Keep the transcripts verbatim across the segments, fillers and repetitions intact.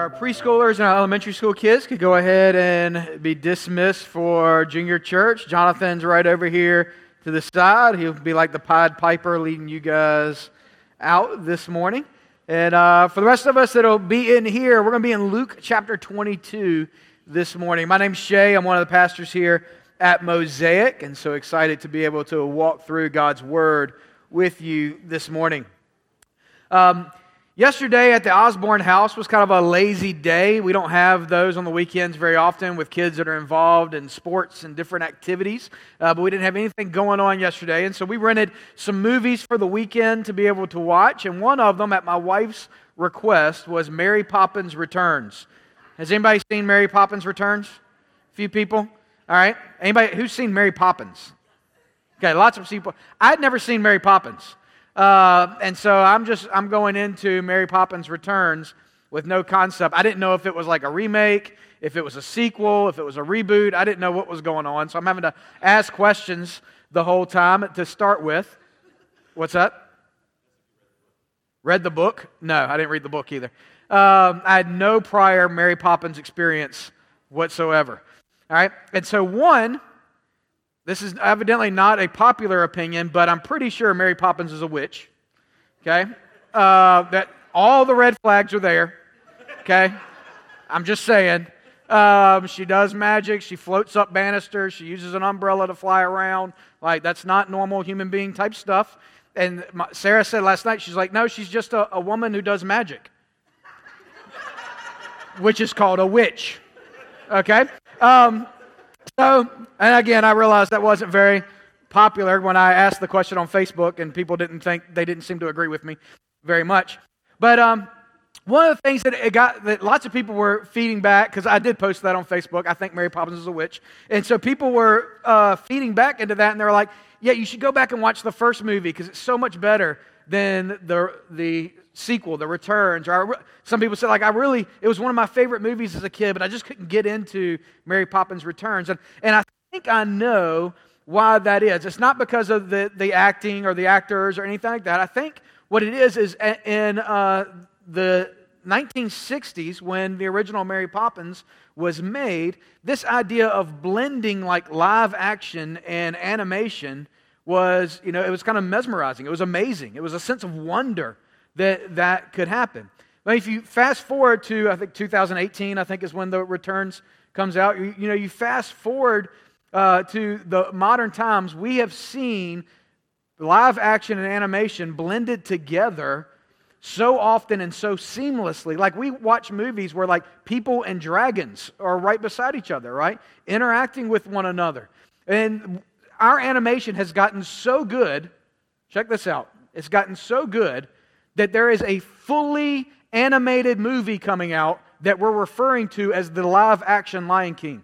Our preschoolers and our elementary school kids could go ahead and be dismissed for junior church. Jonathan's right over here to the side. He'll be like the Pied Piper leading you guys out this morning. And uh, for the rest of us that'll be in here, we're going to be in Luke chapter twenty-two this morning. My name's Shay. I'm one of the pastors here at Mosaic, and so excited to be able to walk through God's Word with you this morning. Um, yesterday at the Osborne House was kind of a lazy day. We don't have those on the weekends very often with kids that are involved in sports and different activities, uh, but we didn't have anything going on yesterday, and so we rented some movies for the weekend to be able to watch, and one of them, at my wife's request, was Mary Poppins Returns. Has anybody seen Mary Poppins Returns? A few people? All right. Anybody who's seen Mary Poppins? Okay, lots of people. I'd never seen Mary Poppins. Uh, and so I'm just, I'm going into Mary Poppins Returns with no concept. I didn't know if it was like a remake, if it was a sequel, if it was a reboot. I didn't know what was going on. So I'm having to ask questions the whole time to start with. What's that? Read the book? No, I didn't read the book either. Um, I had no prior Mary Poppins experience whatsoever. All right. And so one, this is evidently not a popular opinion, but I'm pretty sure Mary Poppins is a witch, okay? Uh, that all the red flags are there, okay? I'm just saying. Um, she does magic. She floats up banisters. She uses an umbrella to fly around. Like, that's not normal human being type stuff. And my, Sarah said last night, she's like, no, she's just a, a woman who does magic, which is called a witch, okay? Um So, and again, I realized that wasn't very popular when I asked the question on Facebook, and people didn't think, they didn't seem to agree with me very much. But um, one of the things that it got, that lots of people were feeding back, because I did post that on Facebook, I think Mary Poppins is a witch, and so people were uh, feeding back into that, and they were like, yeah, you should go back and watch the first movie, because it's so much better than the the sequel, The Returns. Or I, some people said, like, I really, it was one of my favorite movies as a kid, but I just couldn't get into Mary Poppins Returns. And, and I think I know why that is. It's not because of the, the acting or the actors or anything like that. I think what it is is in uh, the nineteen sixties, when the original Mary Poppins was made, this idea of blending like live action and animation was, you know, it was kind of mesmerizing. It was amazing. It was a sense of wonder that that could happen. But if you fast forward to, I think, two thousand eighteen, I think is when The Returns comes out, you, you know, you fast forward uh, to the modern times, we have seen live action and animation blended together so often and so seamlessly. Like, we watch movies where, like, people and dragons are right beside each other, right? Interacting with one another. And our animation has gotten so good, check this out, it's gotten so good that there is a fully animated movie coming out that we're referring to as the live-action Lion King.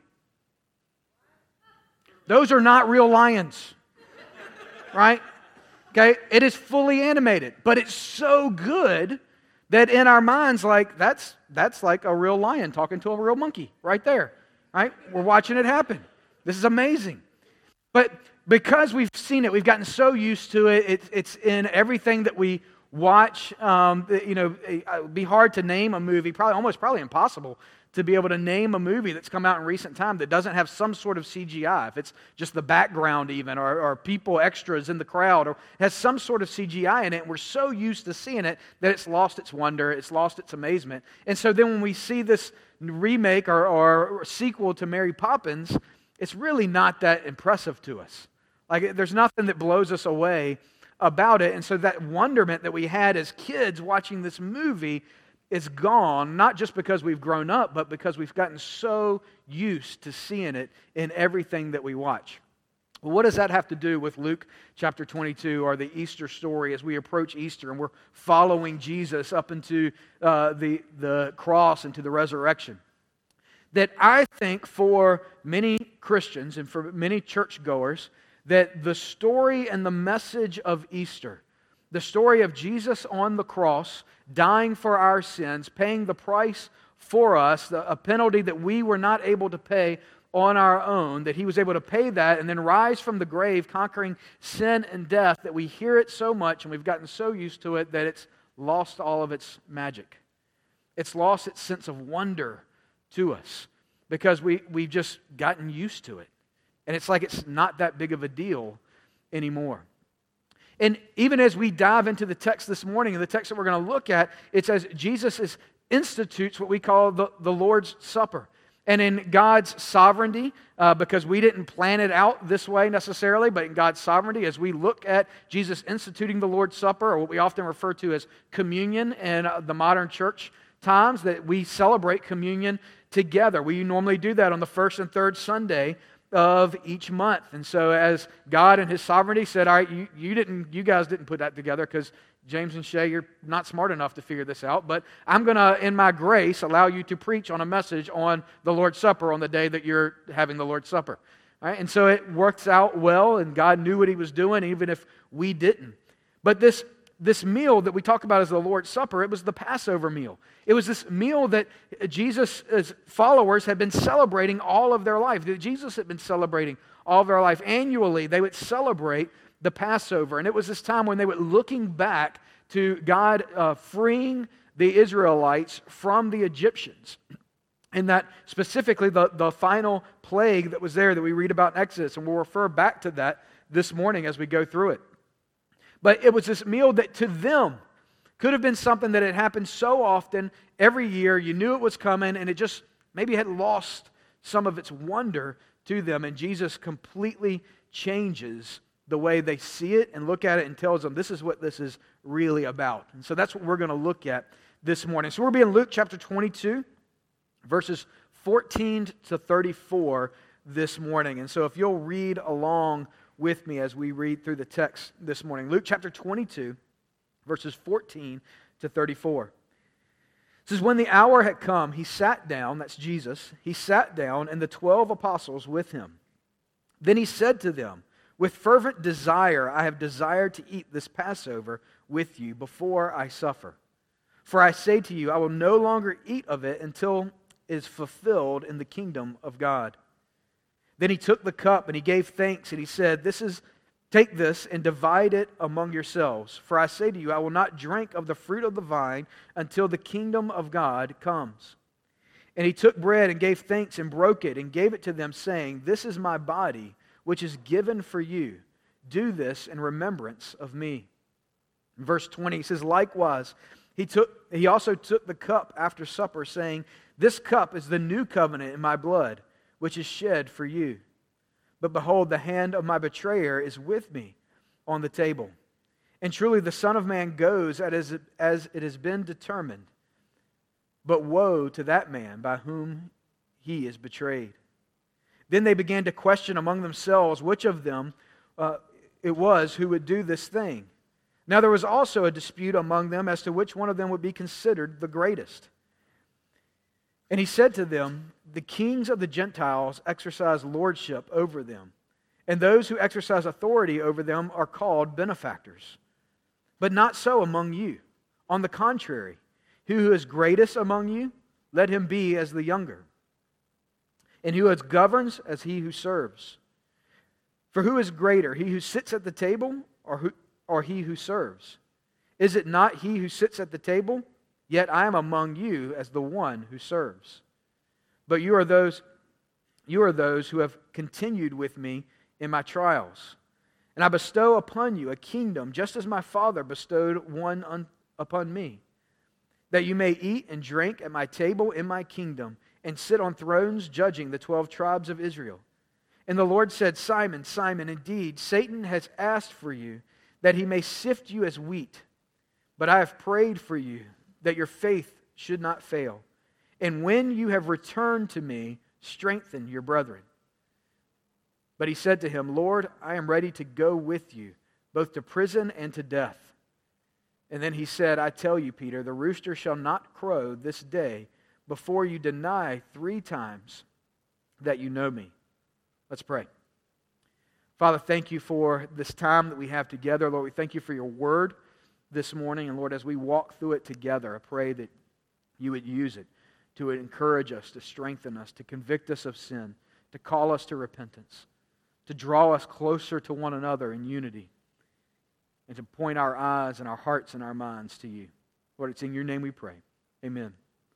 Those are not real lions, right? Okay, it is fully animated, but it's so good that in our minds, like, that's that's like a real lion talking to a real monkey right there, right? We're watching it happen. This is amazing. But because we've seen it, we've gotten so used to it, it it's in everything that we watch. Um, you know, it would be hard to name a movie, probably almost probably impossible to be able to name a movie that's come out in recent time that doesn't have some sort of C G I. If it's just the background even, or, or people, extras in the crowd, or has some sort of C G I in it, and we're so used to seeing it that it's lost its wonder, it's lost its amazement. And so then when we see this remake or, or sequel to Mary Poppins, it's really not that impressive to us. Like, there's nothing that blows us away about it. And so that wonderment that we had as kids watching this movie is gone, not just because we've grown up, but because we've gotten so used to seeing it in everything that we watch. Well, what does that have to do with Luke chapter twenty-two, or the Easter story, as we approach Easter and we're following Jesus up into uh, the, the cross and to the resurrection? That I think for many Christians and for many churchgoers, that the story and the message of Easter, the story of Jesus on the cross, dying for our sins, paying the price for us, a penalty that we were not able to pay on our own, that He was able to pay that and then rise from the grave, conquering sin and death, that we hear it so much and we've gotten so used to it that it's lost all of its magic. It's lost its sense of wonder to us because we, we've just gotten used to it. And it's like it's not that big of a deal anymore. And even as we dive into the text this morning, and the text that we're going to look at, it says Jesus is, institutes what we call the, the Lord's Supper. And in God's sovereignty, uh, because we didn't plan it out this way necessarily, but in God's sovereignty, as we look at Jesus instituting the Lord's Supper, or what we often refer to as communion in uh, the modern church times, that we celebrate communion together. We normally do that on the first and third Sunday of each month. And so as God in His sovereignty said, all right, you, you didn't, you guys didn't put that together because James and Shay, you're not smart enough to figure this out, but I'm going to, in my grace, allow you to preach on a message on the Lord's Supper on the day that you're having the Lord's Supper. All right? And so it works out well, and God knew what He was doing, even if we didn't. But this This meal that we talk about as the Lord's Supper, it was the Passover meal. It was this meal that Jesus' followers had been celebrating all of their life. That Jesus had been celebrating all of their life. Annually, they would celebrate the Passover. And it was this time when they were looking back to God uh, freeing the Israelites from the Egyptians. And that specifically the, the final plague that was there that we read about in Exodus. And we'll refer back to that this morning as we go through it. But it was this meal that to them could have been something that had happened so often every year. You knew it was coming, and it just maybe had lost some of its wonder to them. And Jesus completely changes the way they see it and look at it and tells them this is what this is really about. And so that's what we're going to look at this morning. So we'll be in Luke chapter twenty-two, verses fourteen to thirty-four this morning. And so if you'll read along with me as we read through the text this morning. Luke chapter twenty-two, verses fourteen to thirty-four. It says, when the hour had come, He sat down, that's Jesus, He sat down, and the twelve apostles with Him. Then He said to them, with fervent desire I have desired to eat this Passover with you before I suffer. For I say to you, I will no longer eat of it until it is fulfilled in the kingdom of God. Then He took the cup and He gave thanks and He said, "This is, take this and divide it among yourselves. For I say to you, I will not drink of the fruit of the vine until the kingdom of God comes." And He took bread and gave thanks and broke it and gave it to them, saying, "This is my body, which is given for you. Do this in remembrance of me." In verse twenty, he says, likewise, he took he also took the cup after supper, saying, "This cup is the new covenant in my blood, which is shed for you. But behold, the hand of my betrayer is with me on the table. And truly the Son of Man goes as it, as it has been determined. But woe to that man by whom He is betrayed." Then they began to question among themselves which of them uh, it was who would do this thing. Now there was also a dispute among them as to which one of them would be considered the greatest. And He said to them, "The kings of the Gentiles exercise lordship over them, and those who exercise authority over them are called benefactors. But not so among you. On the contrary, he who is greatest among you, let him be as the younger. And who is governs as he who serves. For who is greater, he who sits at the table or who, or he who serves? Is it not he who sits at the table? Yet I am among you as the one who serves. But you are those, you are those who have continued with me in my trials. And I bestow upon you a kingdom, just as my Father bestowed one un, upon me, that you may eat and drink at my table in my kingdom, and sit on thrones judging the twelve tribes of Israel." And the Lord said, "Simon, Simon, indeed, Satan has asked for you, that he may sift you as wheat. But I have prayed for you, that your faith should not fail. And when you have returned to me, strengthen your brethren." But he said to him, "Lord, I am ready to go with you, both to prison and to death." And then he said, "I tell you, Peter, the rooster shall not crow this day before you deny three times that you know me." Let's pray. Father, thank you for this time that we have together. Lord, we thank you for your word this morning. And Lord, as we walk through it together, I pray that you would use it to encourage us, to strengthen us, to convict us of sin, to call us to repentance, to draw us closer to one another in unity, and to point our eyes and our hearts and our minds to you. Lord, it's in your name we pray. Amen.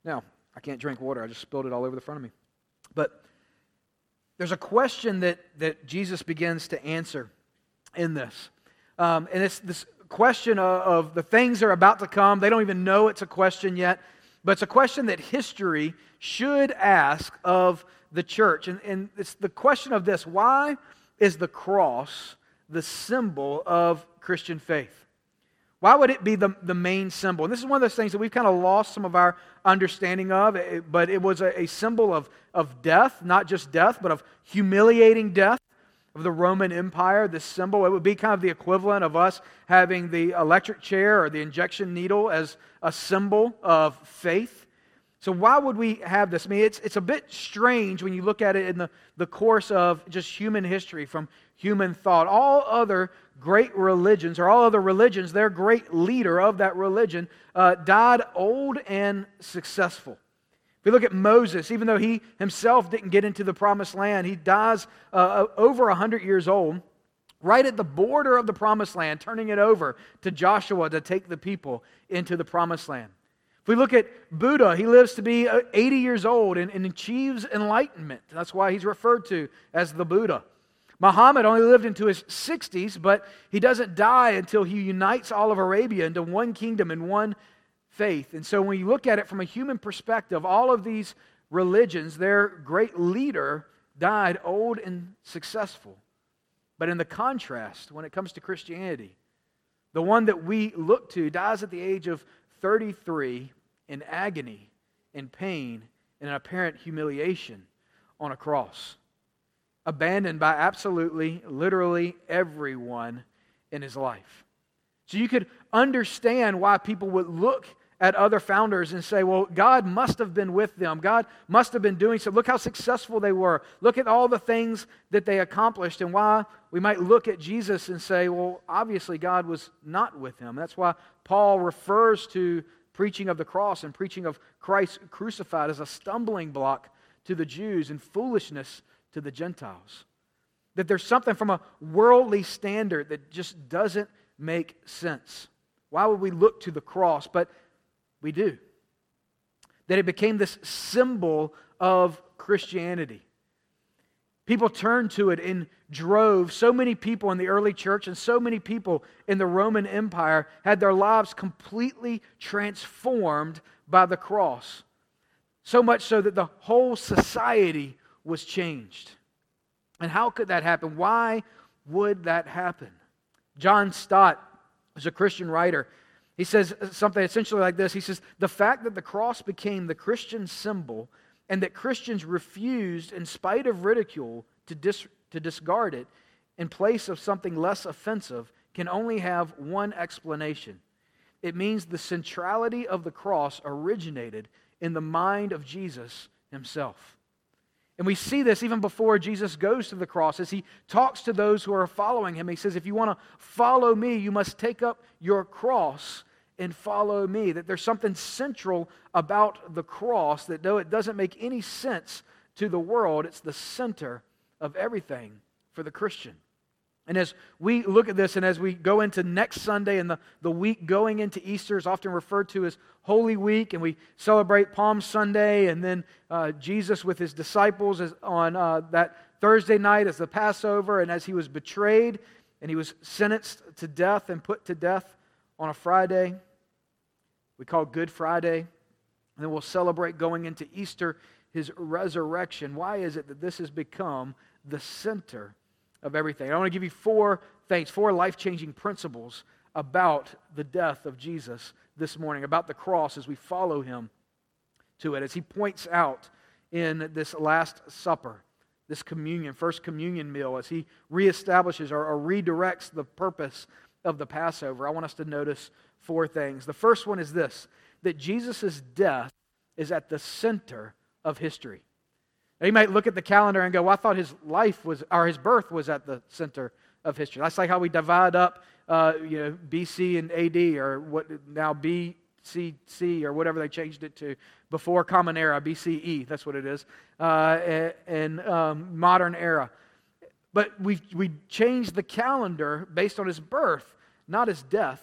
Now, I can't drink water. I just spilled it all over the front of me. But there's a question that, that Jesus begins to answer in this. Um, and it's this question of, of the things that are about to come. They don't even know it's a question yet. But it's a question that history should ask of the church. And, and it's the question of this: why is the cross the symbol of Christian faith? Why would it be the, the main symbol? And this is one of those things that we've kind of lost some of our understanding of, it, but it was a, a symbol of, of death, not just death, but of humiliating death of the Roman Empire, this symbol. It would be kind of the equivalent of us having the electric chair or the injection needle as a symbol of faith. So why would we have this? I mean, it's, it's a bit strange when you look at it in the, the course of just human history, from human thought. All other great religions, or all other religions, their great leader of that religion uh, died old and successful. If we look at Moses, even though he himself didn't get into the promised land, he dies uh, over one hundred years old, right at the border of the promised land, turning it over to Joshua to take the people into the promised land. If we look at Buddha, he lives to be eighty years old and, and achieves enlightenment. That's why he's referred to as the Buddha. Muhammad only lived into his sixties, but he doesn't die until he unites all of Arabia into one kingdom and one faith. And so when you look at it from a human perspective, all of these religions, their great leader died old and successful. But in the contrast, when it comes to Christianity, the one that we look to dies at the age of thirty-three in agony, in pain, and in apparent humiliation on a cross, abandoned by absolutely, literally everyone in his life. So you could understand why people would look at other founders and say, well, God must have been with them. God must have been doing so. Look how successful they were. Look at all the things that they accomplished, and why we might look at Jesus and say, well, obviously God was not with him. That's why Paul refers to preaching of the cross and preaching of Christ crucified as a stumbling block to the Jews and foolishness to the Gentiles. That there's something from a worldly standard that just doesn't make sense. Why would we look to the cross? But we do. That it became this symbol of Christianity. People turned to it in droves. So many people in the early church and so many people in the Roman Empire had their lives completely transformed by the cross. So much so that the whole society was changed. And how could that happen? Why would that happen? John Stott is a Christian writer. He says something essentially like this. He says, the fact that the cross became the Christian symbol and that Christians refused, in spite of ridicule, to, dis- to discard it in place of something less offensive can only have one explanation. It means the centrality of the cross originated in the mind of Jesus himself. And we see this even before Jesus goes to the cross. As he talks to those who are following him, he says, if you want to follow me, you must take up your cross and follow me. That there's something central about the cross that, though it doesn't make any sense to the world, it's the center of everything for the Christian. And as we look at this, and as we go into next Sunday, and the, the week going into Easter is often referred to as Holy Week, and we celebrate Palm Sunday, and then uh, Jesus with his disciples is on uh, that Thursday night as the Passover, and as he was betrayed, and he was sentenced to death and put to death on a Friday, we call Good Friday, and then we'll celebrate going into Easter, his resurrection. Why is it that this has become the center of everything? I want to give you four things, four life-changing principles about the death of Jesus this morning, about the cross as we follow him to it, as he points out in this Last Supper, this communion, first communion meal, as he reestablishes or, or redirects the purpose of the Passover. I want us to notice four things. The first one is this, that Jesus' death is at the center of history. Now, you might look at the calendar and go, well, I thought his life was, or his birth was at the center of history. That's like how we divide up uh, you know, B C and A D, or what now B C C, or whatever they changed it to before Common Era, B C E, that's what it is, uh, and um, modern era. But we we changed the calendar based on his birth, not his death.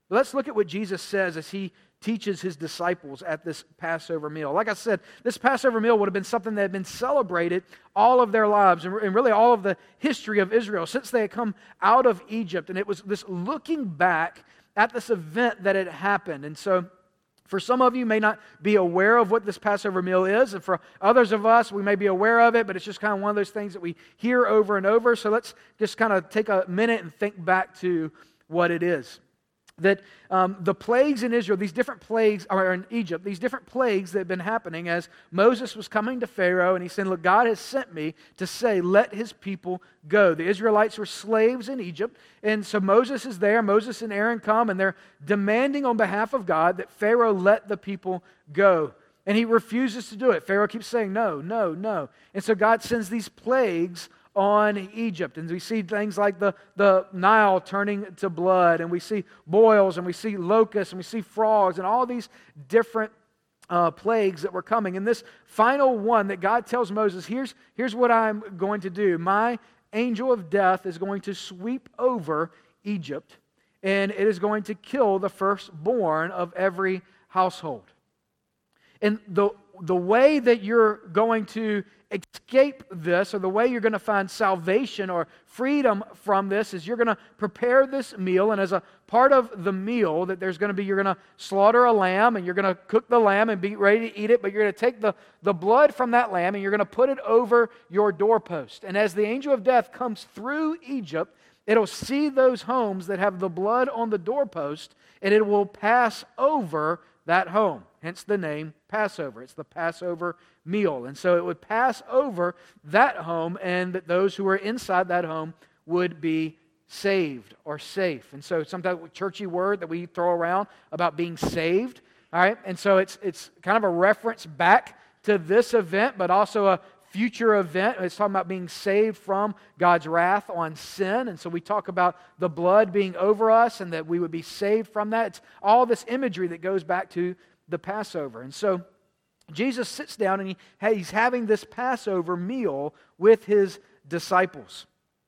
Let's look at what Jesus says as he teaches his disciples at this Passover meal. Like I said, this Passover meal would have been something that had been celebrated all of their lives and really all of the history of Israel since they had come out of Egypt. And it was this looking back at this event that had happened. And so for some of you may not be aware of what this Passover meal is, and for others of us, we may be aware of it, but it's just kind of one of those things that we hear over and over. So let's just kind of take a minute and think back to what it is. That um, the plagues in Israel, these different plagues, or in Egypt, these different plagues that had been happening as Moses was coming to Pharaoh, and he said, look, God has sent me to say, let his people go. The Israelites were slaves in Egypt, and so Moses is there. Moses and Aaron come, and they're demanding on behalf of God that Pharaoh let the people go. And he refuses to do it. Pharaoh keeps saying, no, no, no. And so God sends these plagues on Egypt. And we see things like the, the Nile turning to blood, and we see boils, and we see locusts, and we see frogs, and all these different uh, plagues that were coming. And this final one that God tells Moses, here's, here's what I'm going to do. My angel of death is going to sweep over Egypt, and it is going to kill the firstborn of every household. And the, the way that you're going to escape this, or the way you're going to find salvation or freedom from this, is you're going to prepare this meal, and as a part of the meal that there's going to be, you're going to slaughter a lamb, and you're going to cook the lamb and be ready to eat it, but you're going to take the, the blood from that lamb and you're going to put it over your doorpost. And as the angel of death comes through Egypt, it'll see those homes that have the blood on the doorpost, and it will pass over that home. Hence the name Passover. It's the Passover meal. And so it would pass over that home, and that those who were inside that home would be saved or safe. And so sometimes a churchy word that we throw around about being saved. All right. And so it's it's kind of a reference back to this event, but also a future event. It's talking about being saved from God's wrath on sin. And so we talk about the blood being over us and that we would be saved from that. It's all this imagery that goes back to the Passover. And so Jesus sits down and he, he's having this Passover meal with his disciples.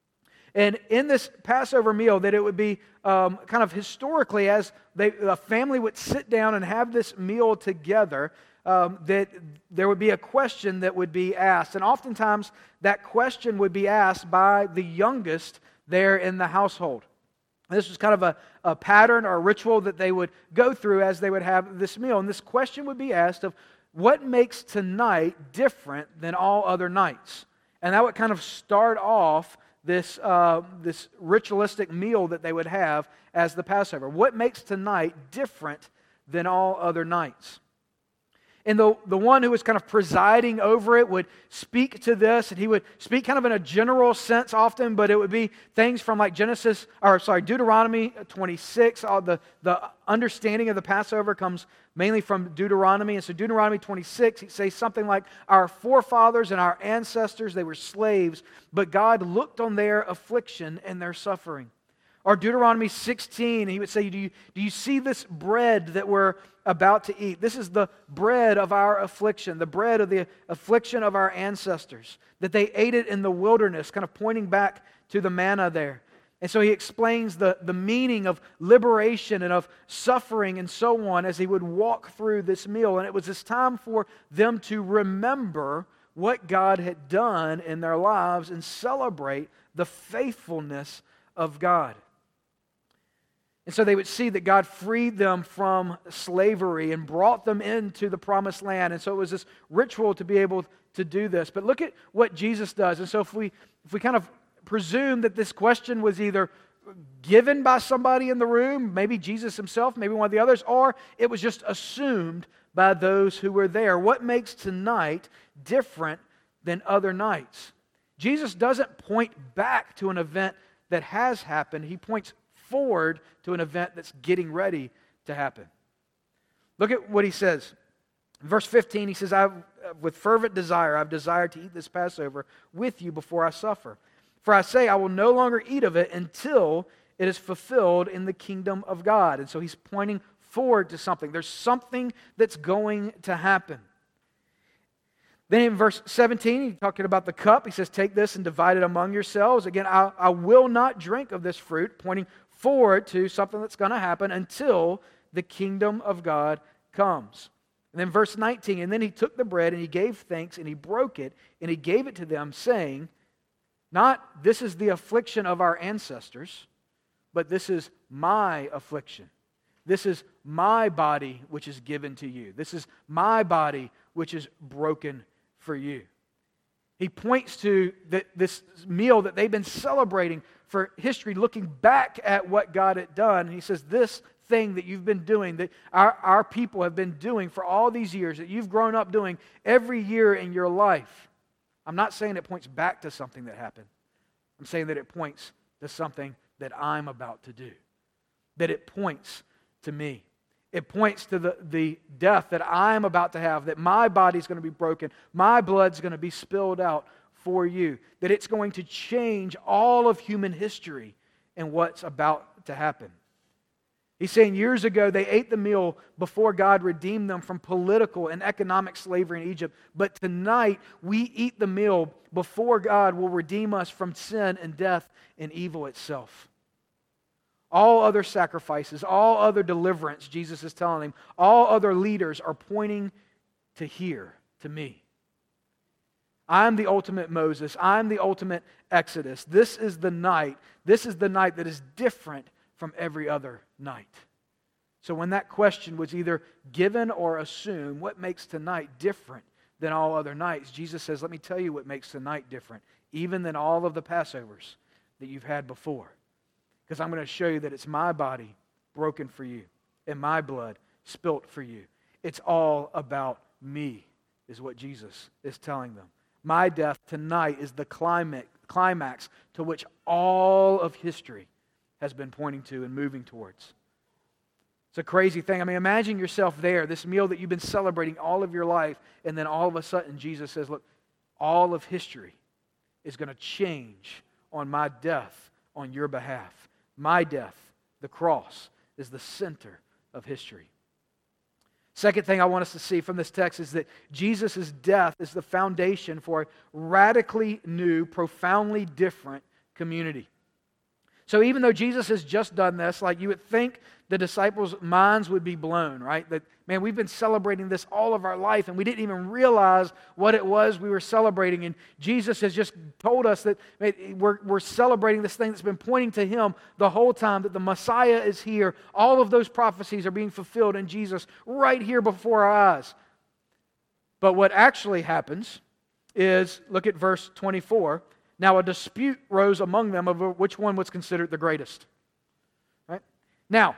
And in this Passover meal, that it would be um, kind of historically, as they, a family would sit down and have this meal together, um, that there would be a question that would be asked. And oftentimes that question would be asked by the youngest there in the household. This was kind of a, a pattern or a ritual that they would go through as they would have this meal. And this question would be asked of, what makes tonight different than all other nights? And that would kind of start off this, uh, this ritualistic meal that they would have as the Passover. What makes tonight different than all other nights? And the, the one who was kind of presiding over it would speak to this, and he would speak kind of in a general sense often, but it would be things from like Genesis, or sorry, Deuteronomy twenty-six. All the, the understanding of the Passover comes mainly from Deuteronomy. And so Deuteronomy twenty-six, he'd say something like, our forefathers and our ancestors, they were slaves, but God looked on their affliction and their suffering. Or Deuteronomy sixteen, he would say, do you, do you see this bread that we're about to eat? This is the bread of our affliction, the bread of the affliction of our ancestors, that they ate it in the wilderness, kind of pointing back to the manna there. And so he explains the, the meaning of liberation and of suffering and so on as he would walk through this meal. And it was this time for them to remember what God had done in their lives and celebrate the faithfulness of God. And so they would see that God freed them from slavery and brought them into the promised land. And so it was this ritual to be able to do this. But look at what Jesus does. And so if we if we kind of presume that this question was either given by somebody in the room, maybe Jesus himself, maybe one of the others, or it was just assumed by those who were there. What makes tonight different than other nights? Jesus doesn't point back to an event that has happened. He points forward to an event that's getting ready to happen. Look at what he says. In verse fifteen, he says, I've, with fervent desire, I've desired to eat this Passover with you before I suffer. For I say, I will no longer eat of it until it is fulfilled in the kingdom of God. And so he's pointing forward to something. There's something that's going to happen. Then in verse seventeen, he's talking about the cup. He says, take this and divide it among yourselves. Again, I, I will not drink of this fruit, pointing forward to something that's going to happen until the kingdom of God comes. And then verse nineteen, and then he took the bread and he gave thanks and he broke it and he gave it to them, saying, not this is the affliction of our ancestors, but this is my affliction. This is my body which is given to you. This is my body which is broken for you. He points to the, this meal that they've been celebrating for history, looking back at what God had done. And he says, this thing that you've been doing, that our, our people have been doing for all these years, that you've grown up doing every year in your life. I'm not saying it points back to something that happened. I'm saying that it points to something that I'm about to do. That it points to me. It points to the, the death that I'm about to have, that my body's going to be broken, my blood's going to be spilled out for you, that it's going to change all of human history and what's about to happen. He's saying years ago they ate the meal before God redeemed them from political and economic slavery in Egypt. But tonight we eat the meal before God will redeem us from sin and death and evil itself. All other sacrifices, all other deliverance, Jesus is telling him, all other leaders are pointing to here, to me. I'm the ultimate Moses. I'm the ultimate Exodus. This is the night. This is the night that is different from every other night. So when that question was either given or assumed, what makes tonight different than all other nights? Jesus says, let me tell you what makes tonight different, even than all of the Passovers that you've had before. Because I'm going to show you that it's my body broken for you and my blood spilt for you. It's all about me, is what Jesus is telling them. My death tonight is the climax, climax to which all of history has been pointing to and moving towards. It's a crazy thing. I mean, imagine yourself there, this meal that you've been celebrating all of your life, and then all of a sudden Jesus says, look, all of history is going to change on my death on your behalf. My death, the cross, is the center of history. Second thing I want us to see from this text is that Jesus' death is the foundation for a radically new, profoundly different community. So even though Jesus has just done this, like you would think the disciples' minds would be blown, right? That, man, we've been celebrating this all of our life and we didn't even realize what it was we were celebrating. And Jesus has just told us that man, we're, we're celebrating this thing that's been pointing to Him the whole time, that the Messiah is here. All of those prophecies are being fulfilled in Jesus right here before our eyes. But what actually happens is, look at verse twenty-four. Now a dispute rose among them over which one was considered the greatest. Right? Now,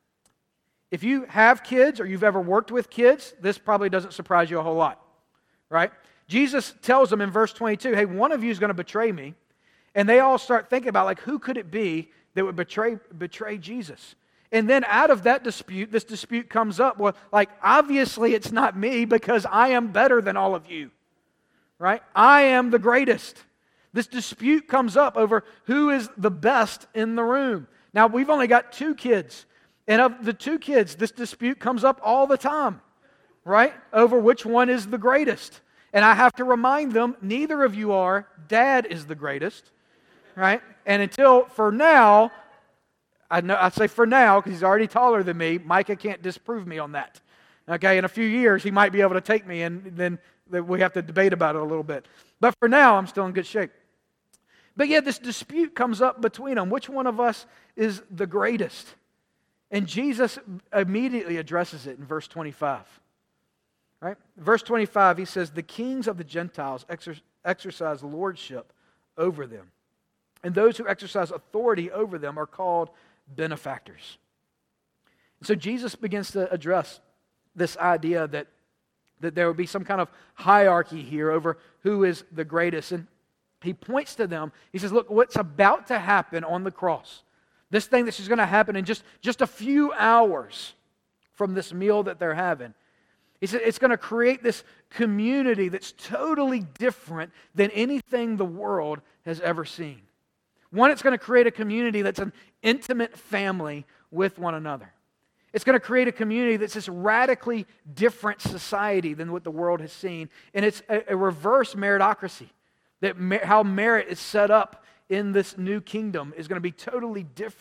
if you have kids or you've ever worked with kids, this probably doesn't surprise you a whole lot. Right? Jesus tells them in verse twenty-two, hey, one of you is going to betray me. And they all start thinking about, like, who could it be that would betray, betray Jesus? And then out of that dispute, this dispute comes up. Well, like, obviously it's not me because I am better than all of you. Right? I am the greatest. This dispute comes up over who is the best in the room. Now, we've only got two kids. And of the two kids, this dispute comes up all the time, right? Over which one is the greatest. And I have to remind them, neither of you are. Dad is the greatest, right? And until, for now, I, know, I say for now because he's already taller than me, Micah can't disprove me on that. Okay, in a few years, he might be able to take me, and then we have to debate about it a little bit. But for now, I'm still in good shape. But yet this dispute comes up between them. Which one of us is the greatest? And Jesus immediately addresses it in verse twenty-five. Right? Verse twenty-five, he says, the kings of the Gentiles exer- exercise lordship over them. And those who exercise authority over them are called benefactors. So Jesus begins to address this idea that, that there would be some kind of hierarchy here over who is the greatest. And he points to them. He says, look, what's about to happen on the cross, this thing that's just going to happen in just, just a few hours from this meal that they're having. He said it's going to create this community that's totally different than anything the world has ever seen. One, it's going to create a community that's an intimate family with one another. It's going to create a community that's this radically different society than what the world has seen. And it's a, a reverse meritocracy. That mer- how merit is set up in this new kingdom is going to be totally different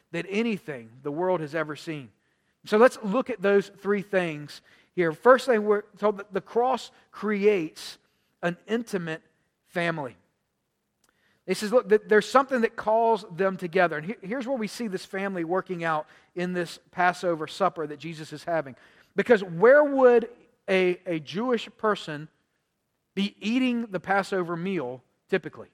than anything the world has ever seen. So let's look at those three things here. First thing, we're told that the cross creates an intimate family. He says, look, there's something that calls them together. And here's where we see this family working out in this Passover supper that Jesus is having. Because where would a, a Jewish person be eating the Passover meal typically?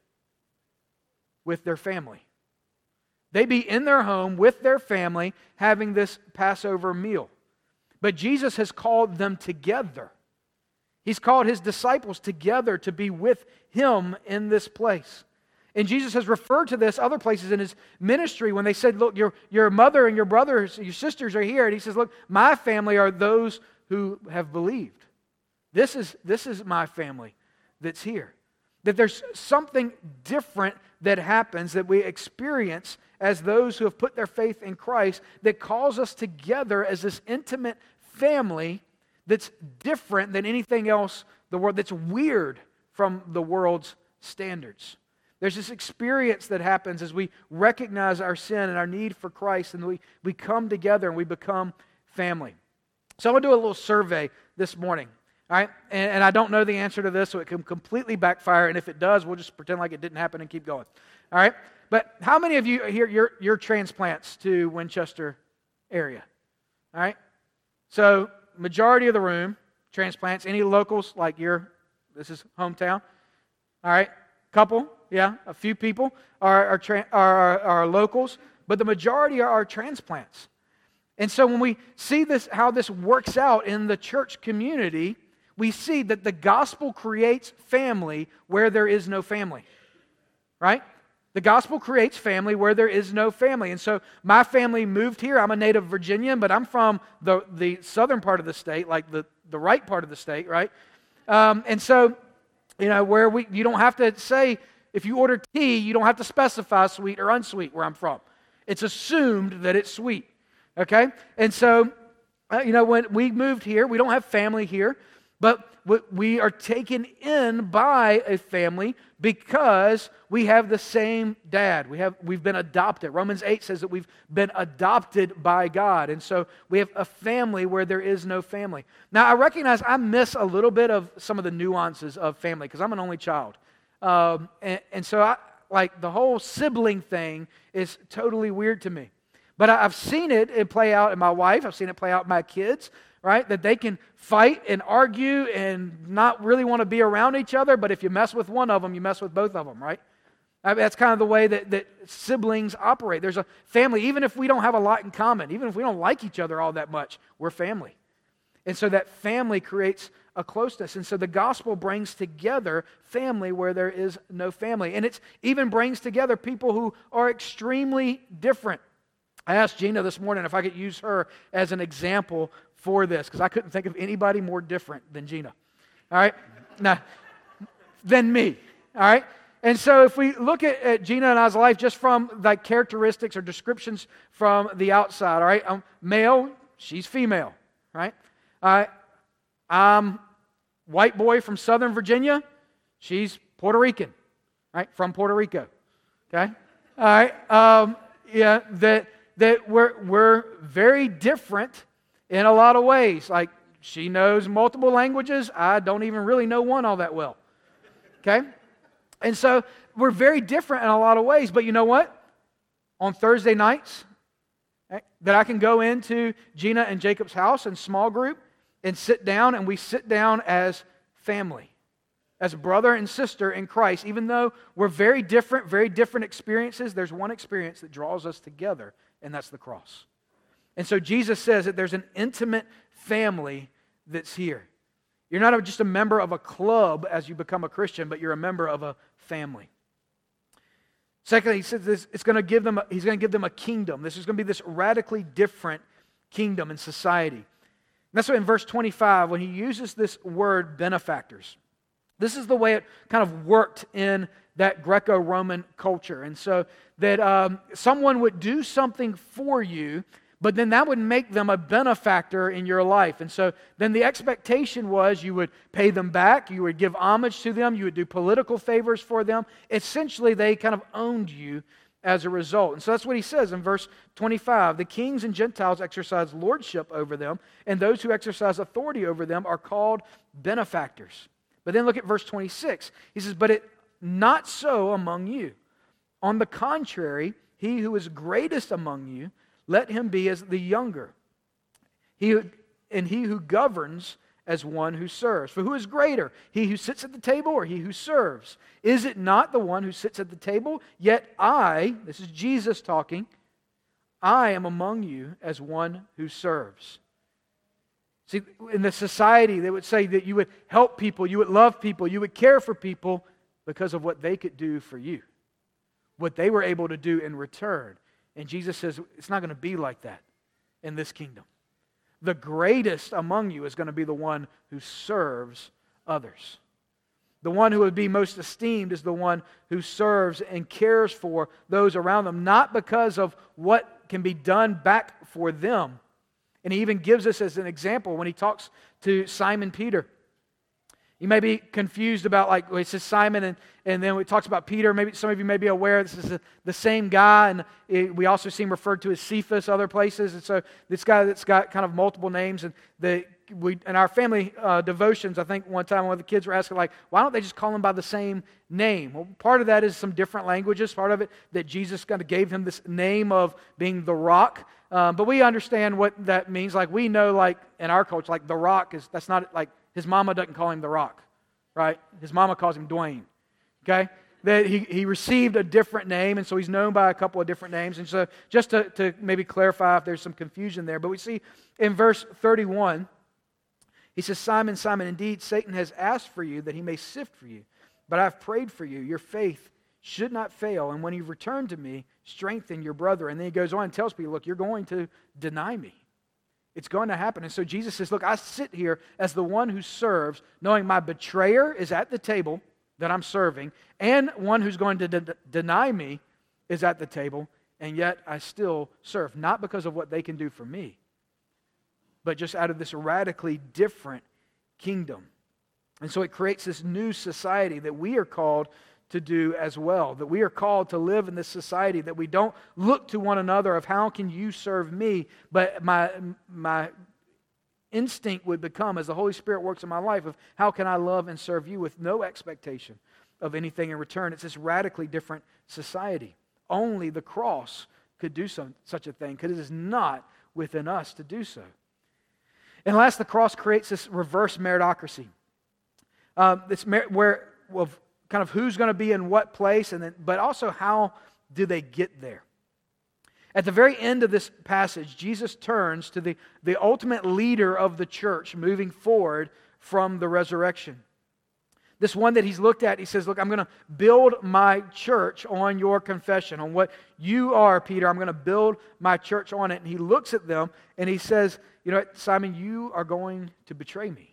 With their family. They'd be in their home with their family having this Passover meal. But Jesus has called them together. He's called His disciples together to be with Him in this place. And Jesus has referred to this other places in His ministry when they said, look, your, your mother and your brothers, your sisters are here. And He says, look, my family are those who have believed. This is, this is my family that's here. That there's something different that happens that we experience as those who have put their faith in Christ that calls us together as this intimate family that's different than anything else the world, that's weird from the world's standards. There's this experience that happens as we recognize our sin and our need for Christ, and we, we come together and we become family. So I'm going to do a little survey this morning. All right, and, and I don't know the answer to this, so it can completely backfire. And if it does, we'll just pretend like it didn't happen and keep going. All right, but how many of you here your your transplants to Winchester area? All right, so majority of the room transplants. Any locals like your this is hometown? All right, couple, yeah, a few people are are tra- are, are locals, but the majority are, are transplants. And so when we see this, how this works out in the church community, we see that the gospel creates family where there is no family, right? The gospel creates family where there is no family. And so my family moved here. I'm a native Virginian, but I'm from the, the southern part of the state, like the, the right part of the state, right? Um, and so, you know, where we you don't have to say, if you order tea, you don't have to specify sweet or unsweet where I'm from. It's assumed that it's sweet, okay? And so, uh, you know, when we moved here, we don't have family here. But we are taken in by a family because we have the same dad. We have, we've been adopted. Romans eight says that we've been adopted by God. And so we have a family where there is no family. Now, I recognize I miss a little bit of some of the nuances of family because I'm an only child. Um, and, and so, I, like, the whole sibling thing is totally weird to me. But I, I've seen it play out in my wife. I've seen it play out in my kids. Right? That they can fight and argue and not really want to be around each other, but if you mess with one of them, you mess with both of them, right? I mean, that's kind of the way that, that siblings operate. There's a family, even if we don't have a lot in common, even if we don't like each other all that much, we're family. And so that family creates a closeness. And so the gospel brings together family where there is no family. And it even brings together people who are extremely different. I asked Gina this morning if I could use her as an example for this, because I couldn't think of anybody more different than Gina. All right? Now, than me. All right? And so if we look at, at Gina and I's life just from like characteristics or descriptions from the outside, all right? I'm male, she's female, right? All right? I'm white boy from Southern Virginia, she's Puerto Rican, right? From Puerto Rico. Okay? All right? Um, yeah, that that we're we're very different in a lot of ways. Like, she knows multiple languages. I don't even really know one all that well. Okay? And so, we're very different in a lot of ways. But you know what? On Thursday nights, right, that I can go into Gina and Jacob's house in small group and sit down, and we sit down as family, as brother and sister in Christ. Even though we're very different, very different experiences, there's one experience that draws us together, and that's the cross. And so Jesus says that there's an intimate family that's here. You're not just a member of a club as you become a Christian, but you're a member of a family. Secondly, he says this, it's going to give them. A, he's going to give them a kingdom. This is going to be this radically different kingdom and society. And that's why in verse twenty-five, when he uses this word benefactors, this is the way it kind of worked in that Greco-Roman culture. And so that um, someone would do something for you, but then that would make them a benefactor in your life. And so then the expectation was you would pay them back, you would give homage to them, you would do political favors for them. Essentially, they kind of owned you as a result. And so that's what he says in verse twenty-five. The kings and Gentiles exercise lordship over them, and those who exercise authority over them are called benefactors. But then look at verse twenty-six. He says, but it not so among you. On the contrary, he who is greatest among you, let him be as the younger. He who, and he who governs as one who serves. For who is greater, he who sits at the table or he who serves? Is it not the one who sits at the table? Yet I, this is Jesus talking, I am among you as one who serves. See, in the society, they would say that you would help people, you would love people, you would care for people because of what they could do for you, what they were able to do in return. And Jesus says it's not going to be like that in this kingdom. The greatest among you is going to be the one who serves others. The one who would be most esteemed is the one who serves and cares for those around them, not because of what can be done back for them. And he even gives us as an example when he talks to Simon Peter. You may be confused about, like, well, it says Simon, and, and then it talks about Peter. Maybe some of you may be aware this is a, the same guy, and it, we also see him referred to as Cephas other places. And so this guy that's got kind of multiple names, and the, we in our family uh, devotions, I think one time one of the kids were asking, like, why don't they just call him by the same name? Well, part of that is some different languages. Part of it that Jesus kind of gave him this name of being the Rock. Um, but we understand what that means. Like, we know, like, in our culture, like, the Rock is, that's not, like, his mama doesn't call him the Rock, right? His mama calls him Dwayne, okay? That he, he received a different name, and so he's known by a couple of different names. And so just to, to maybe clarify if there's some confusion there, but we see in verse thirty-one, he says, Simon, Simon, indeed Satan has asked for you that he may sift for you, but I've prayed for you. Your faith should not fail, and when you return to me, strengthen your brother. And then he goes on and tells people, look, you're going to deny me. It's going to happen. And so Jesus says, look, I sit here as the one who serves, knowing my betrayer is at the table that I'm serving, and one who's going to de- deny me is at the table, and yet I still serve. Not because of what they can do for me, but just out of this radically different kingdom. And so it creates this new society that we are called to do as well, that we are called to live in this society, that we don't look to one another of how can you serve me, but my my instinct would become, as the Holy Spirit works in my life, of how can I love and serve you with no expectation of anything in return. It's this radically different society. Only the cross could do some, such a thing, because it is not within us to do so. And last, the cross creates this reverse meritocracy. Um, it's mer- where well, kind of who's going to be in what place, and then, but also how do they get there. At the very end of this passage, Jesus turns to the, the ultimate leader of the church moving forward from the resurrection. This one that he's looked at, he says, look, I'm going to build my church on your confession, on what you are, Peter. I'm going to build my church on it. And he looks at them and he says, you know what, Simon, you are going to betray me.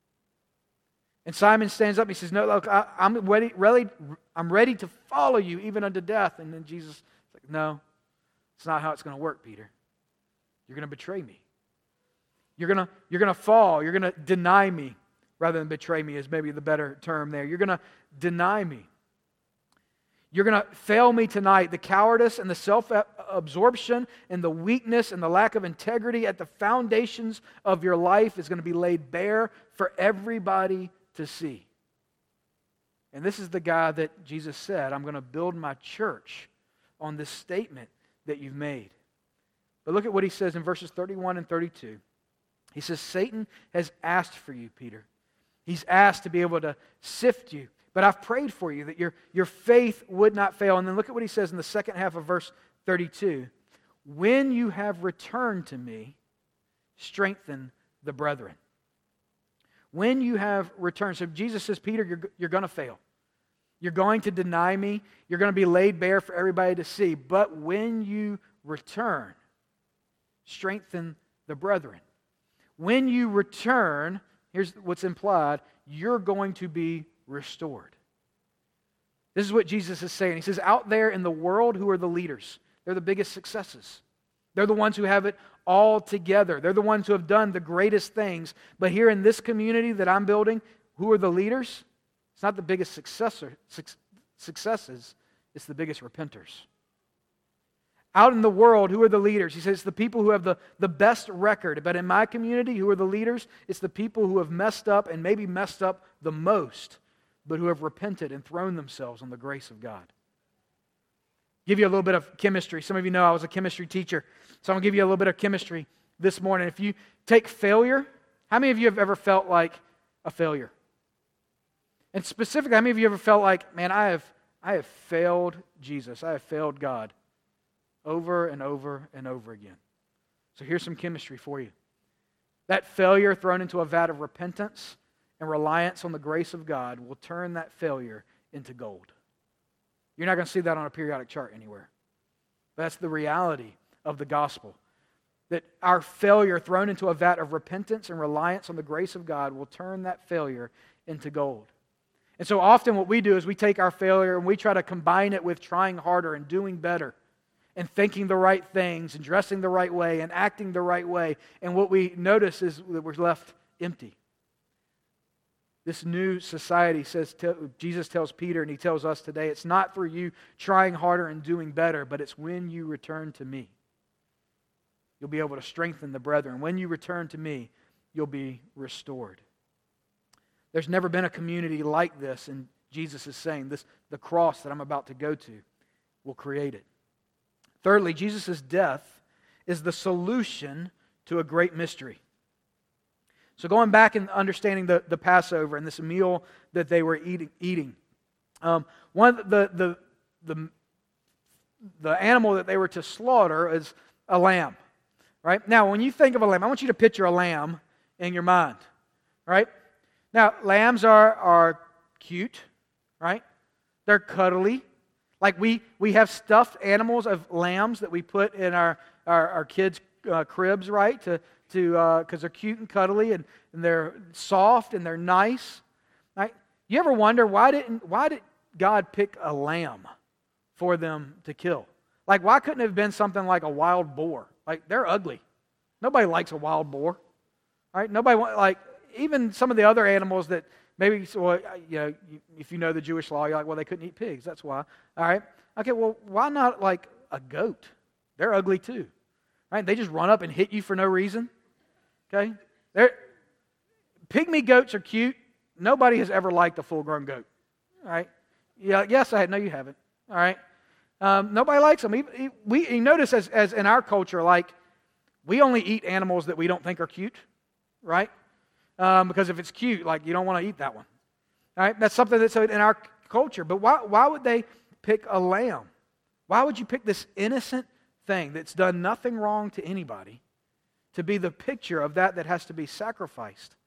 And Simon stands up and he says, no, look, I, I'm ready, really, I'm ready to follow you even unto death. And then Jesus is like, no, it's not how it's going to work, Peter. You're going to betray me. You're going to, you're going to fall. You're going to deny me, rather than betray me is maybe the better term there. You're going to deny me. You're going to fail me tonight. The cowardice and the self-absorption and the weakness and the lack of integrity at the foundations of your life is going to be laid bare for everybody to see. And this is the guy that Jesus said, I'm going to build my church on this statement that you've made. But look at what he says in verses thirty-one and thirty-two. He says, Satan has asked for you, Peter. He's asked to be able to sift you. But I've prayed for you that your, your faith would not fail. And then look at what he says in the second half of verse thirty-two. When you have returned to me, strengthen the brethren. When you have returned. So Jesus says, Peter, you're, you're going to fail. You're going to deny me. You're going to be laid bare for everybody to see. But when you return, strengthen the brethren. When you return, here's what's implied, you're going to be restored. This is what Jesus is saying. He says, out there in the world, who are the leaders? They're the biggest successes. They're the ones who have it all together. They're the ones who have done the greatest things. But here in this community that I'm building, who are the leaders? It's not the biggest successor, successes. It's the biggest repenters. Out in the world, who are the leaders? He says it's the people who have the, the best record. But in my community, who are the leaders? It's the people who have messed up and maybe messed up the most, but who have repented and thrown themselves on the grace of God. Give you a little bit of chemistry. Some of you know I was a chemistry teacher, so I'm going to give you a little bit of chemistry this morning. If you take failure, how many of you have ever felt like a failure? And specifically, how many of you ever felt like, man, I have, I have failed Jesus. I have failed God over and over and over again. So here's some chemistry for you. That failure thrown into a vat of repentance and reliance on the grace of God will turn that failure into gold. You're not going to see that on a periodic chart anywhere. That's the reality of the gospel. That our failure thrown into a vat of repentance and reliance on the grace of God will turn that failure into gold. And so often what we do is we take our failure and we try to combine it with trying harder and doing better and thinking the right things and dressing the right way and acting the right way. And what we notice is that we're left empty. This new society says, Jesus tells Peter and he tells us today, it's not for you trying harder and doing better, but it's when you return to me. You'll be able to strengthen the brethren. When you return to me, you'll be restored. There's never been a community like this, and Jesus is saying this, the cross that I'm about to go to will create it. Thirdly, Jesus' death is the solution to a great mystery. So going back and understanding the, the Passover and this meal that they were eating, eating um, one of the, the, the, the animal that they were to slaughter is a lamb. Right? Now, when you think of a lamb, I want you to picture a lamb in your mind. Right? Now, lambs are, are cute. Right? They're cuddly. Like we, we have stuffed animals of lambs that we put in our, our, our kids' uh, cribs, right? To to because uh, they're cute and cuddly and, and they're soft and they're nice. Right? You ever wonder why didn't why did God pick a lamb for them to kill? Like why couldn't it have been something like a wild boar? Like they're ugly. Nobody likes a wild boar. Right? Nobody like even some of the other animals that maybe, well, you know, if you know the Jewish law, you're like, well, they couldn't eat pigs. That's why. All right. Okay, well, why not like a goat? They're ugly too. Right? They just run up and hit you for no reason. Okay? They're, pygmy goats are cute. Nobody has ever liked a full-grown goat. All right? Yeah, yes, I had. No, you haven't. All right? Um, nobody likes them. We, we you notice as, as in our culture, like, we only eat animals that we don't think are cute. Right? Um, because if it's cute, like you don't want to eat that one. All right, that's something that's in our culture. But why, why would they pick a lamb? Why would you pick this innocent thing that's done nothing wrong to anybody to be the picture of that that has to be sacrificed?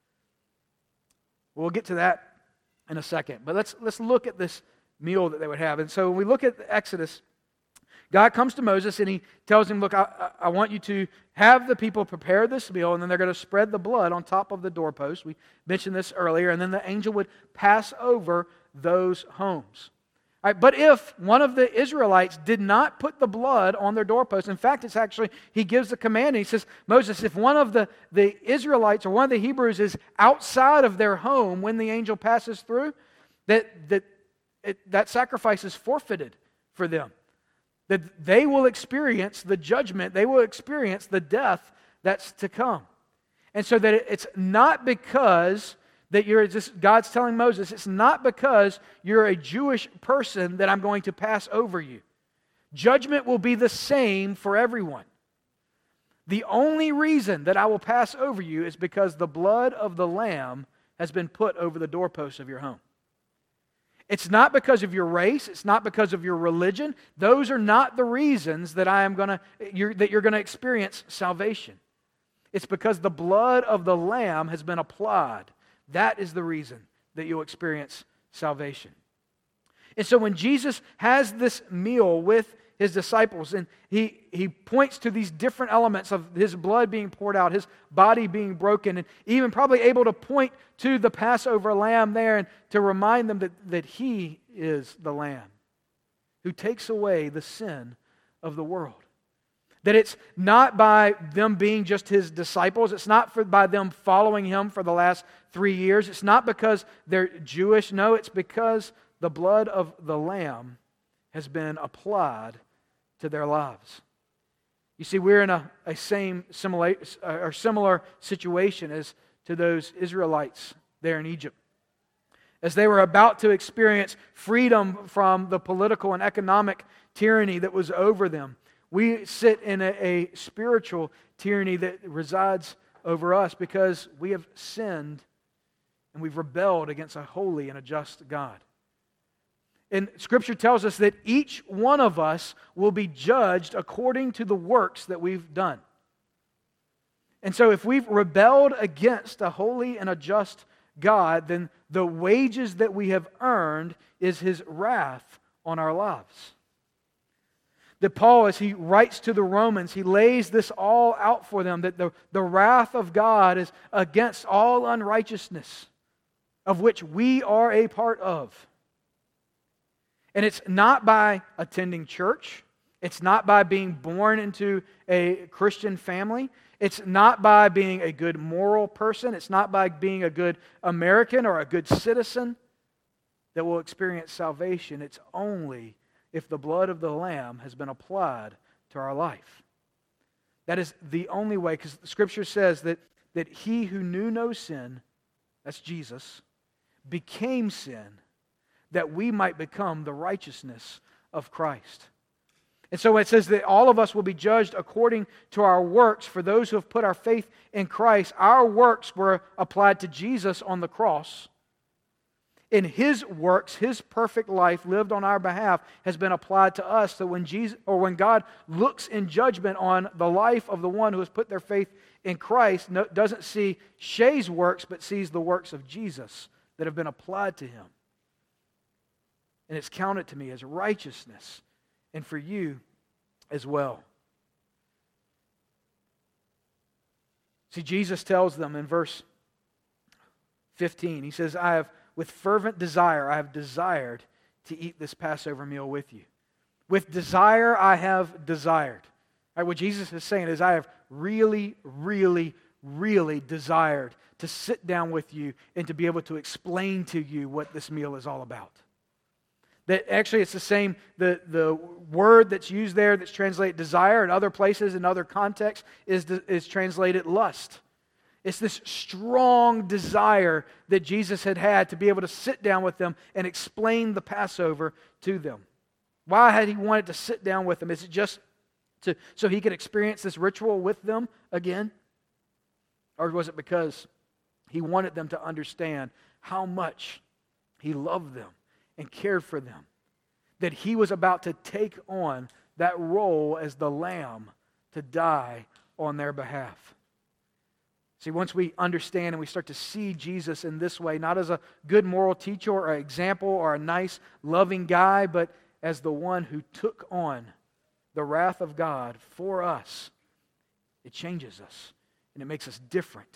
We'll get to that in a second. But let's let's look at this meal that they would have. And so when we look at Exodus, God comes to Moses and he tells him, look, I, I want you to have the people prepare this meal, and then they're going to spread the blood on top of the doorpost. We mentioned this earlier. And then the angel would pass over those homes. All right, but if one of the Israelites did not put the blood on their doorpost, in fact, it's actually, he gives the command, and he says, Moses, if one of the, the Israelites or one of the Hebrews is outside of their home when the angel passes through, that, that, it, that sacrifice is forfeited for them. That they will experience the judgment, they will experience the death that's to come. And so that it's not because that you're just, God's telling Moses, it's not because you're a Jewish person that I'm going to pass over you. Judgment will be the same for everyone. The only reason that I will pass over you is because the blood of the Lamb has been put over the doorposts of your home. It's not because of your race. It's not because of your religion. Those are not the reasons that I am going to you're, that you're going to experience salvation. It's because the blood of the Lamb has been applied. That is the reason that you'll experience salvation. And so when Jesus has this meal with his disciples, and he, he points to these different elements of his blood being poured out, his body being broken, and even probably able to point to the Passover lamb there and to remind them that, that he is the lamb who takes away the sin of the world. That it's not by them being just his disciples. It's not for, by them following him for the last three years. It's not because they're Jewish. No, it's because the blood of the Lamb has been applied to their lives. You see, we're in a, a same similar, or similar situation as to those Israelites there in Egypt. As they were about to experience freedom from the political and economic tyranny that was over them, we sit in a, a spiritual tyranny that resides over us because we have sinned and we've rebelled against a holy and a just God. And Scripture tells us that each one of us will be judged according to the works that we've done. And so if we've rebelled against a holy and a just God, then the wages that we have earned is His wrath on our lives. That Paul, as he writes to the Romans, he lays this all out for them, that the, the wrath of God is against all unrighteousness, of which we are a part of. And it's not by attending church. It's not by being born into a Christian family. It's not by being a good moral person. It's not by being a good American or a good citizen that we'll experience salvation. It's only if the blood of the Lamb has been applied to our life. That is the only way, because the Scripture says that, that He who knew no sin, that's Jesus, became sin, that we might become the righteousness of Christ. And so it says that all of us will be judged according to our works. For those who have put our faith in Christ, our works were applied to Jesus on the cross. In His works, His perfect life lived on our behalf has been applied to us. So when Jesus, or when God looks in judgment on the life of the one who has put their faith in Christ, no, doesn't see Shay's works, but sees the works of Jesus that have been applied to him. And it's counted to me as righteousness, and for you as well. See, Jesus tells them in verse fifteen, He says, I have, with fervent desire, I have desired to eat this Passover meal with you. With desire, I have desired. Right, what Jesus is saying is, I have really, really, really desired to sit down with you and to be able to explain to you what this meal is all about. That actually it's the same, the, the word that's used there that's translated desire in other places, in other contexts, is, is translated lust. It's this strong desire that Jesus had had to be able to sit down with them and explain the Passover to them. Why had He wanted to sit down with them? Is it just to, so He could experience this ritual with them again? Or was it because He wanted them to understand how much He loved them and cared for them, that He was about to take on that role as the Lamb to die on their behalf? See, once we understand and we start to see Jesus in this way, not as a good moral teacher or an example or a nice, loving guy, but as the one who took on the wrath of God for us, it changes us and it makes us different.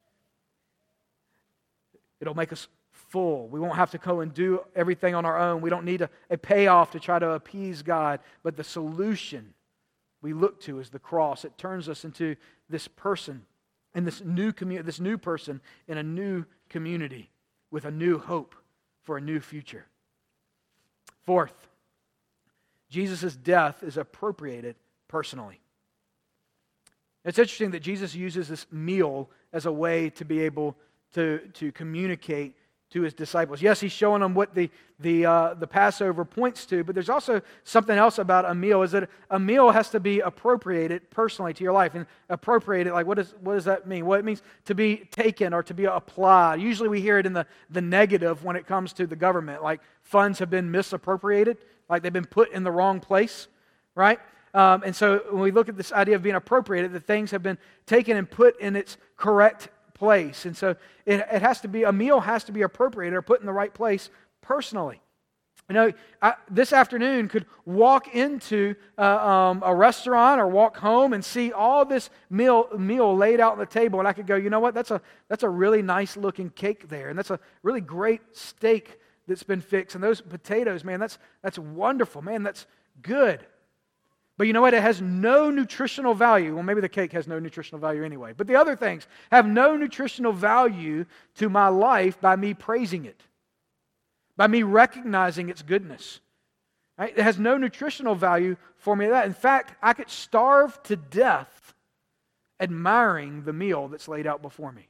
It'll make us full. We won't have to go and do everything on our own. We don't need a, a payoff to try to appease God, but the solution we look to is the cross. It turns us into this person, and this new community, this new person in a new community with a new hope for a new future. Fourth, Jesus' death is appropriated personally. It's interesting that Jesus uses this meal as a way to be able to, to communicate to His disciples. Yes, He's showing them what the the uh, the Passover points to, but there's also something else about a meal, is that a meal has to be appropriated personally to your life. And appropriated, like what, is, what does that mean? Well, it means to be taken or to be applied. Usually we hear it in the, the negative when it comes to the government, like funds have been misappropriated, like they've been put in the wrong place, right? Um, and so when we look at this idea of being appropriated, that things have been taken and put in its correct place. And so it, it has to be, a meal has to be appropriated or put in the right place personally. You know, I, this afternoon could walk into uh, um, a restaurant or walk home and see all this meal meal laid out on the table, and I could go, you know what, that's a that's a really nice looking cake there, and that's a really great steak that's been fixed, and those potatoes, man, that's that's wonderful, man, that's good. But you know what? It has no nutritional value. Well, maybe the cake has no nutritional value anyway. But the other things have no nutritional value to my life by me praising it, by me recognizing its goodness. Right? It has no nutritional value for me. That, in fact, I could starve to death admiring the meal that's laid out before me.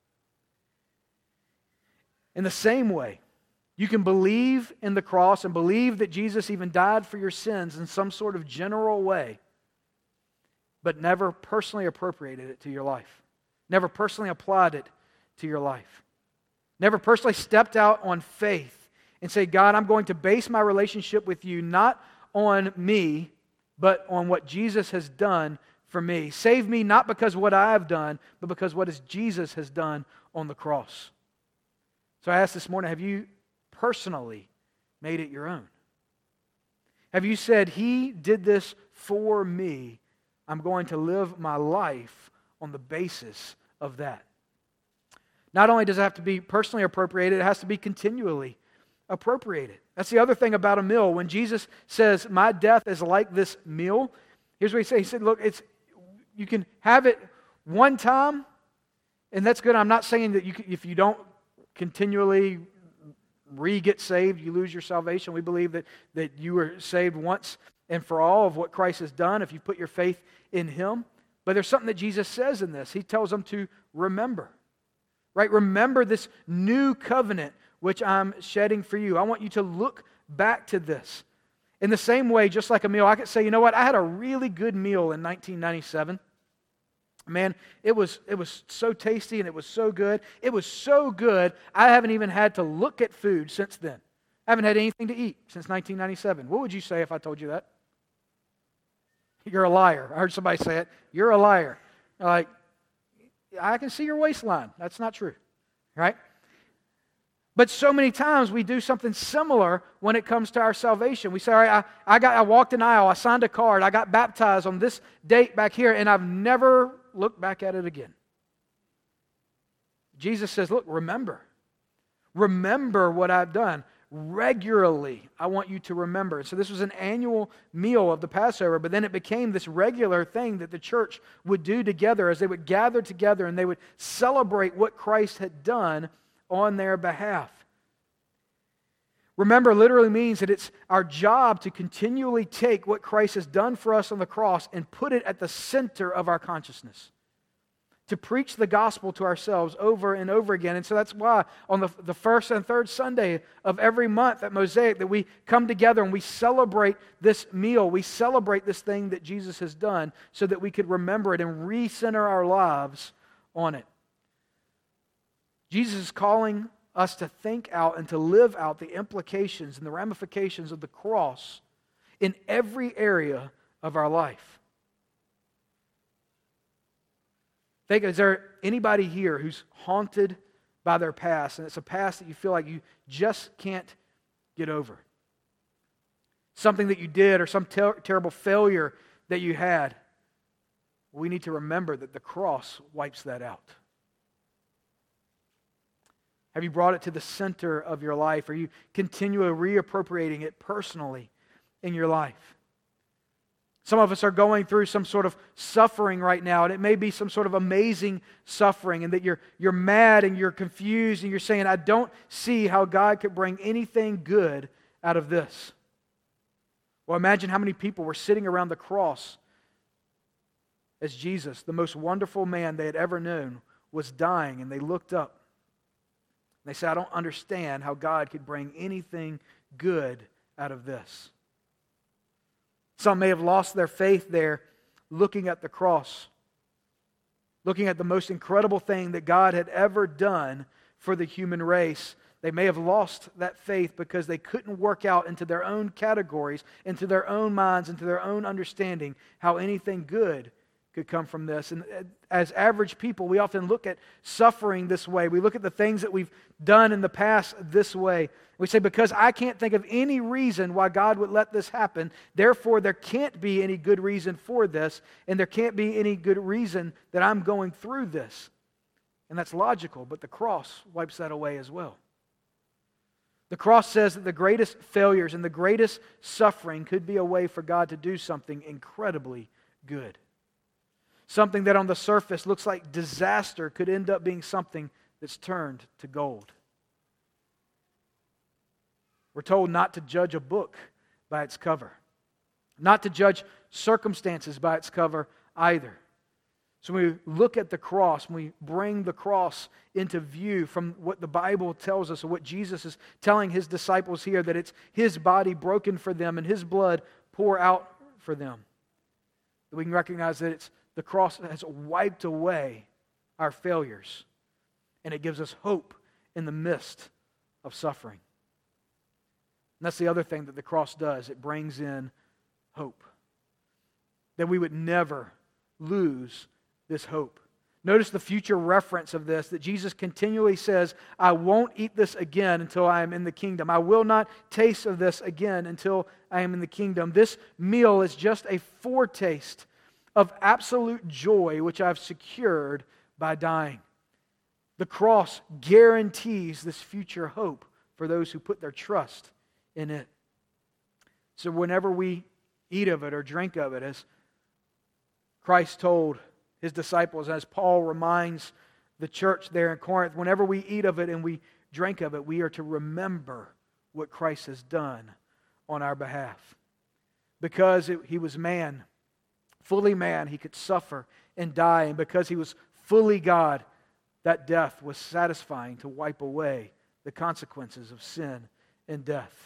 In the same way, you can believe in the cross and believe that Jesus even died for your sins in some sort of general way, but never personally appropriated it to your life. Never personally applied it to your life. Never personally stepped out on faith and say, God, I'm going to base my relationship with you not on me, but on what Jesus has done for me. Save me not because of what I have done, but because what is Jesus has done on the cross. So I asked this morning, have you personally made it your own? Have you said, He did this for me, I'm going to live my life on the basis of that? Not only does it have to be personally appropriated, it has to be continually appropriated. That's the other thing about a meal. When Jesus says, my death is like this meal, here's what he said. He said, look, it's you can have it one time, and that's good. I'm not saying that you can, if you don't continually re-get saved, you lose your salvation. We believe that, that you were saved once and for all of what Christ has done if you put your faith in Him. But there's something that Jesus says in this. He tells them to remember. Right? Remember this new covenant which I'm shedding for you. I want you to look back to this. In the same way, just like a meal, I could say, you know what, I had a really good meal in nineteen ninety-seven. Man, it was, it was so tasty and it was so good. It was so good, I haven't even had to look at food since then. I haven't had anything to eat since nineteen ninety-seven. What would you say if I told you that? You're a liar. I heard somebody say it. You're a liar. Like, I can see your waistline. That's not true, right? But so many times we do something similar when it comes to our salvation. We say, all right, I, I, got, I walked an aisle, I signed a card, I got baptized on this date back here, and I've never looked back at it again. Jesus says, look, remember. Remember what I've done. Regularly, I want you to remember. So this was an annual meal of the Passover, but then it became this regular thing that the church would do together as they would gather together and they would celebrate what Christ had done on their behalf. Remember literally means that it's our job to continually take what Christ has done for us on the cross and put it at the center of our consciousness. To preach the gospel to ourselves over and over again. And so that's why on the, the first and third Sunday of every month at Mosaic that we come together and we celebrate this meal. We celebrate this thing that Jesus has done so that we could remember it and recenter our lives on it. Jesus is calling us to think out and to live out the implications and the ramifications of the cross in every area of our life. Think, is there anybody here who's haunted by their past, and it's a past that you feel like you just can't get over? Something that you did or some ter- terrible failure that you had. We need to remember that the cross wipes that out. Have you brought it to the center of your life? Are you continually reappropriating it personally in your life? Some of us are going through some sort of suffering right now, and it may be some sort of amazing suffering, and that you're, you're mad and you're confused, and you're saying, I don't see how God could bring anything good out of this. Well, imagine how many people were sitting around the cross as Jesus, the most wonderful man they had ever known, was dying, and they looked up. They said, I don't understand how God could bring anything good out of this. Some may have lost their faith there looking at the cross, looking at the most incredible thing that God had ever done for the human race. They may have lost that faith because they couldn't work out into their own categories, into their own minds, into their own understanding how anything good could come from this. And as average people, we often look at suffering this way. We look at the things that we've done in the past this way. We say, because I can't think of any reason why God would let this happen, therefore there can't be any good reason for this, and there can't be any good reason that I'm going through this. And that's logical, but the cross wipes that away as well. The cross says that the greatest failures and the greatest suffering could be a way for God to do something incredibly good. Something that on the surface looks like disaster could end up being something that's turned to gold. We're told not to judge a book by its cover. Not to judge circumstances by its cover either. So when we look at the cross, when we bring the cross into view from what the Bible tells us, or what Jesus is telling His disciples here, that it's His body broken for them and His blood poured out for them, that we can recognize that it's the cross that has wiped away our failures, and it gives us hope in the midst of suffering. And that's the other thing that the cross does. It brings in hope. That we would never lose this hope. Notice the future reference of this, that Jesus continually says, I won't eat this again until I am in the kingdom. I will not taste of this again until I am in the kingdom. This meal is just a foretaste of absolute joy which I've secured by dying. The cross guarantees this future hope for those who put their trust in it. So whenever we eat of it or drink of it, as Christ told His disciples, as Paul reminds the church there in Corinth, whenever we eat of it and we drink of it, we are to remember what Christ has done on our behalf. Because it, He was man, fully man, He could suffer and die, and because He was fully God, that death was satisfying to wipe away the consequences of sin and death.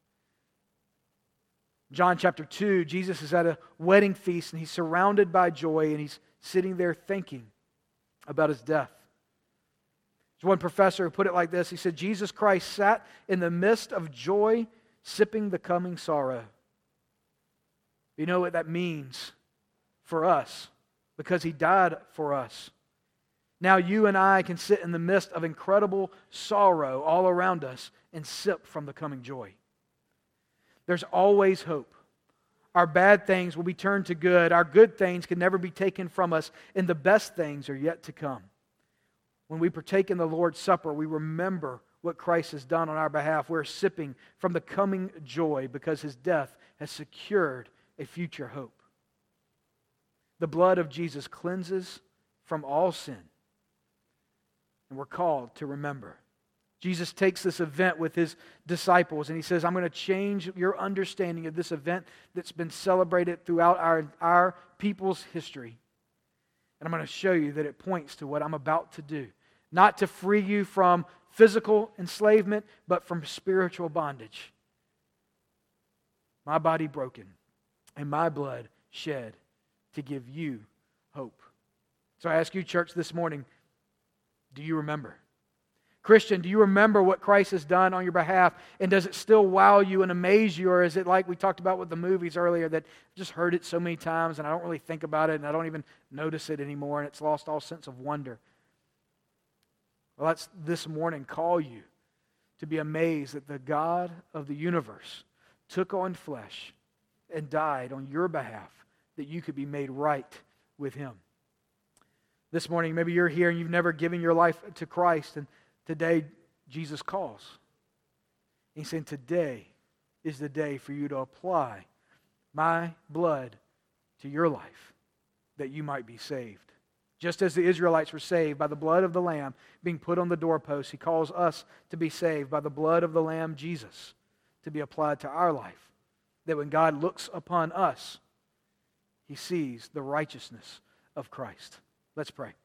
John chapter two, Jesus is at a wedding feast and He's surrounded by joy, and He's sitting there thinking about His death. There's one professor who put it like this. He said, Jesus Christ sat in the midst of joy, sipping the coming sorrow. You know what that means for us, because He died for us. Now you and I can sit in the midst of incredible sorrow all around us and sip from the coming joy. There's always hope. Our bad things will be turned to good. Our good things can never be taken from us, and the best things are yet to come. When we partake in the Lord's Supper, we remember what Christ has done on our behalf. We're sipping from the coming joy because His death has secured a future hope. The blood of Jesus cleanses from all sin, and we're called to remember. Jesus takes this event with His disciples and He says, I'm going to change your understanding of this event that's been celebrated throughout our, our people's history. And I'm going to show you that it points to what I'm about to do. Not to free you from physical enslavement, but from spiritual bondage. My body broken and my blood shed to give you hope. So I ask you, church, this morning, do you remember? Christian, do you remember what Christ has done on your behalf? And does it still wow you and amaze you? Or is it like we talked about with the movies earlier, that I've just heard it so many times and I don't really think about it and I don't even notice it anymore and it's lost all sense of wonder? Well, let's this morning call you to be amazed that the God of the universe took on flesh and died on your behalf that you could be made right with Him. This morning, maybe you're here and you've never given your life to Christ, and today, Jesus calls. He's saying, today is the day for you to apply my blood to your life, that you might be saved. Just as the Israelites were saved by the blood of the Lamb being put on the doorpost, He calls us to be saved by the blood of the Lamb, Jesus, to be applied to our life. That when God looks upon us, He sees the righteousness of Christ. Let's pray.